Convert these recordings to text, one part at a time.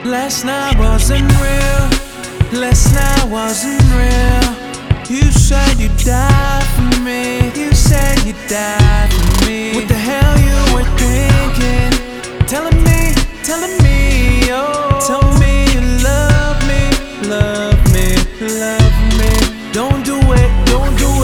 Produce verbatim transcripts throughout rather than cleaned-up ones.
Last night wasn't real. Last night wasn't real. You said you died for me. You said you died for me. What the hell you were thinking? Telling me, telling me, oh. Tell me you love me, love me, love me. Don't do it, don't do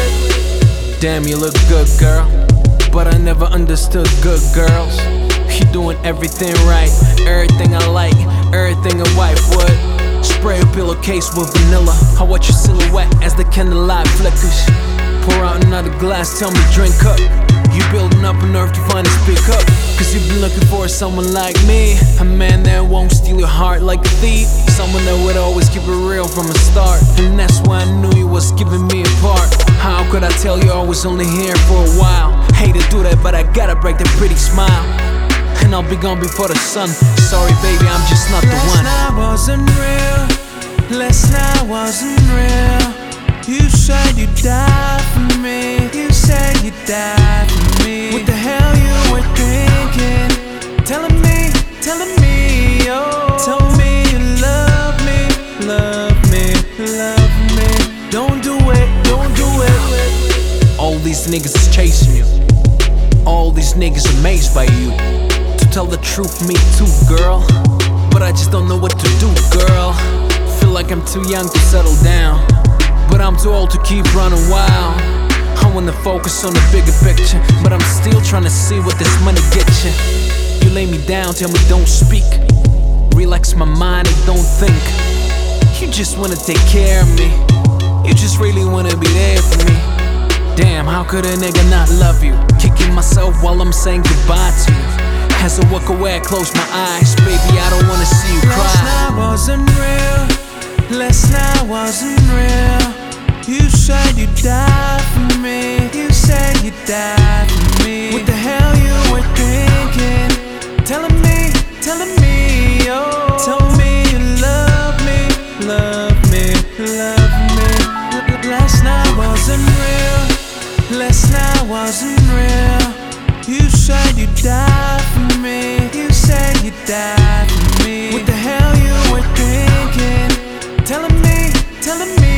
it. Damn, you look good, girl, but I never understood good girls. You doing everything right, everything I like, everything a wife would. Spray a pillowcase with vanilla. I watch your silhouette as the candlelight flickers. Pour out another glass, tell me drink up. You building up a nerve to finally speak up. Cause you've been looking for someone like me, a man that won't steal your heart like a thief, someone that would always keep it real from the start. And that's why I knew you was giving me apart. How could I tell you I was only here for a while? Hate to do that, but I gotta break that pretty smile. And I'll be gone before the sun. Sorry baby, I'm just not the one. Last night wasn't real. Last night wasn't real. You said you died for me. You said you died for me. What the hell you were thinking? Telling me, telling me, oh. Tell me you love me, love me, love me. Don't do it, don't do it. All these niggas is chasing you. All these niggas amazed by you. To tell the truth, me too, girl, but I just don't know what to do, girl. Feel like I'm too young to settle down, but I'm too old to keep running wild. I wanna focus on the bigger picture, but I'm still trying to see what this money gets you. You lay me down, tell me don't speak. Relax my mind and don't think. You just wanna take care of me. You just really wanna be there for me. Damn, how could a nigga not love you? Kicking myself while I'm saying goodbye to you. As I walk away, I close my eyes. Baby, I don't wanna see you cry. Last night wasn't real. Last night wasn't real. You said you died for me. You said you died for me. What the hell you were thinking? Telling me, telling me, oh. Tell me you love me, love me, love me. Last night wasn't real. Last night wasn't real. You said you died for me. You said you died for me. What the hell you were thinking? Telling me, telling me.